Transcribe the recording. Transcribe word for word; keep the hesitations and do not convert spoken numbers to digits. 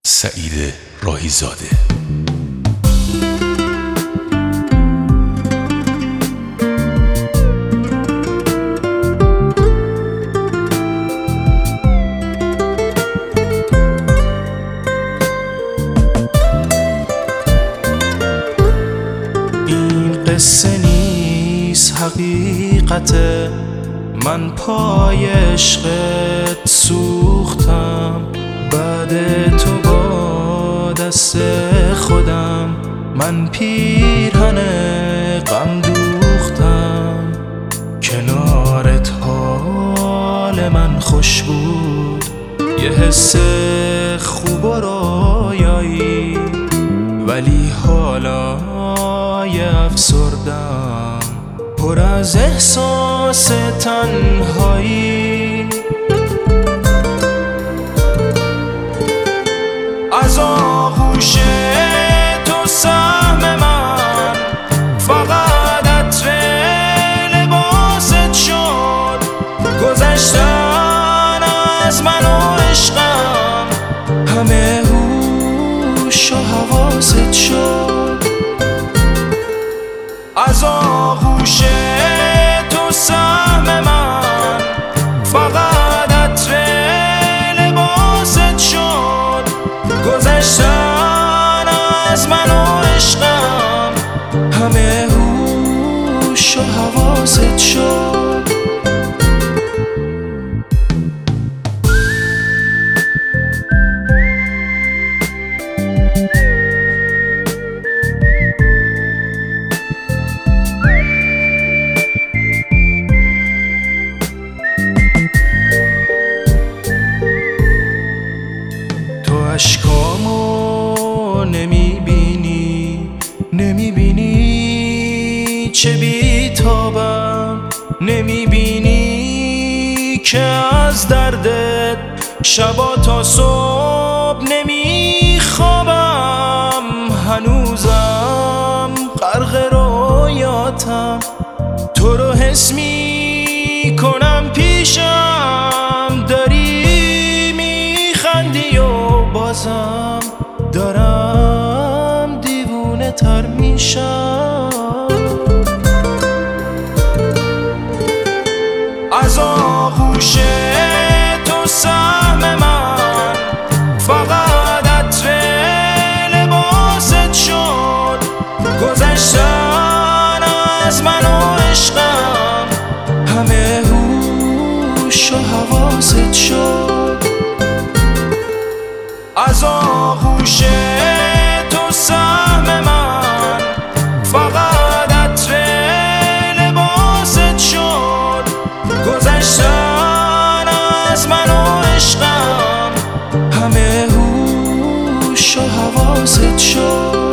سعید راهیزاده. این قصه نیست حقیقته، من پای عشقت سوختم، بعد تو با دست خودم من پیرهن غم دوختم. کنارت حال من خوش بود، یه حس خوب و رویایی، ولی حالا یه افسردم پر از احساس تنهایی. از آغوش تو سهم من فقط عطر لباست شد، گذشتن از من و عشقم همه هوش و حواست شد. از آغوش تو سهم من فقط عطر لباست شد، گذشتن از من و عشقم همه هوش و حواست شد. اشکامو نمیبینی، نمیبینی چه بیتابم، نمیبینی که از دردت شبا تا صبح نمیخوابم. هنوزم غرق رویاتم، تو رو حس میکنم پیشم، داری میخندی و بازم دارم دیوونه تر میشم. از آغوش تو سهم من فقط عطر لباست شد، گذشتن از من و عشقم همه هوش و حواست شد. از آغوش تو سهم من فقط عطر لباست شد، گذشتن از من و عشقم همه هوش و حواست شد.